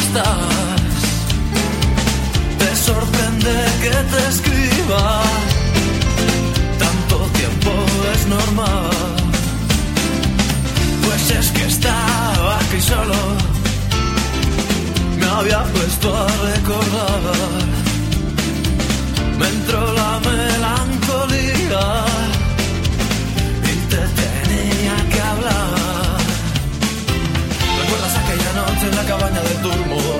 estás. Te sorprende que te escriba. Tanto tiempo es normal. Pues es que estaba aquí solo. Me había puesto a recordar. Me entró la melancolía y te tenía que hablar. ¿Recuerdas aquella noche en la cabaña de Tulmo?